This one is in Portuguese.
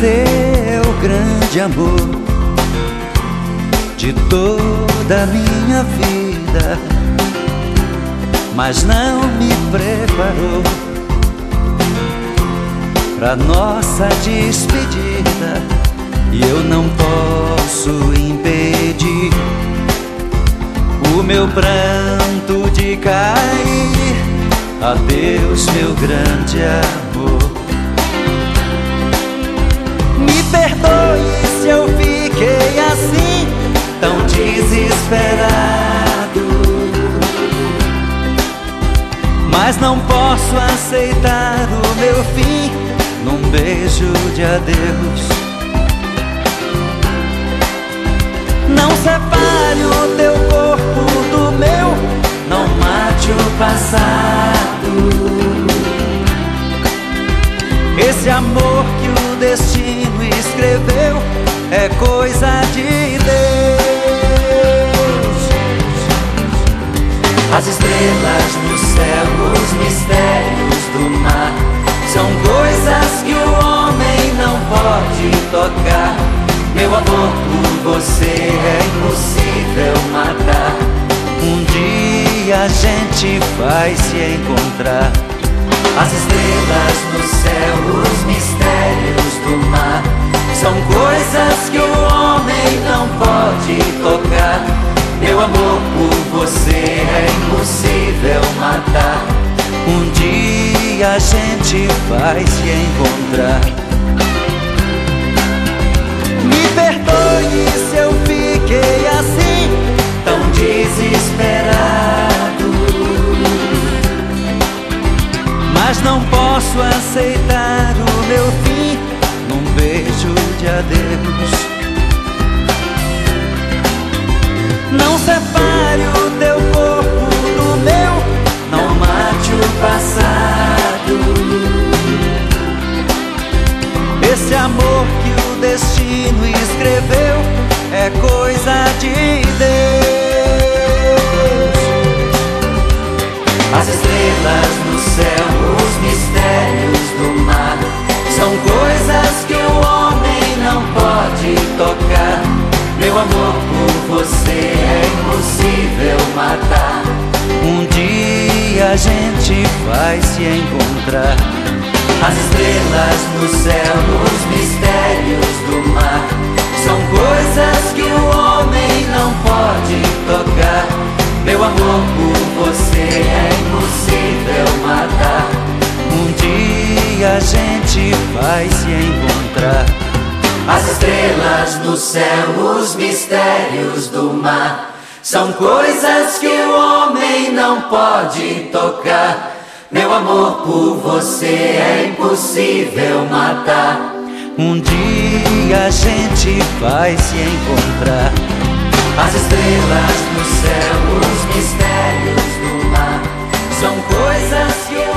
ser o grande amor de toda a minha vida, mas não me preparou pra nossa despedida. E eu não posso impedir o meu pranto de cair. Adeus, meu grande amor. Me perdoe se eu fiquei assim, tão desesperado, mas não posso aceitar o meu fim num beijo de adeus. Não separe o teu corpo do meu, não mate o passado. Esse amor que o destino escreveu é coisa de Deus. As estrelas no céu, os mistérios do mar, são coisas que o homem não pode tocar. Meu amor por você é impossível matar. Um dia a gente vai se encontrar. As estrelas no céu, os mistérios do mar, são coisas que o homem não pode tocar. Meu amor por você é impossível matar. Um dia a gente vai se encontrar. Me perdoe se eu fiquei assim, tão desesperado, mas não posso aceitar o meu fim num beijo de adeus. Não separe o teu corpo do meu, não mate o passado. Esse amor que o destino escreveu é coisa de Deus. As estrelas no céu, os mistérios do mar, são coisas que o homem não pode tocar. Meu amor por você é impossível matar. Um dia a gente vai se encontrar. As estrelas no céu, os mistérios do mar, são coisas que o homem não pode tocar. Meu amor por você é impossível matar. Um dia a gente vai se encontrar. As estrelas no céu, os mistérios do mar, são coisas que o homem não pode tocar. Meu amor por você é impossível matar. Um dia a gente vai se encontrar. As estrelas no céu, os mistérios do mar, são coisas que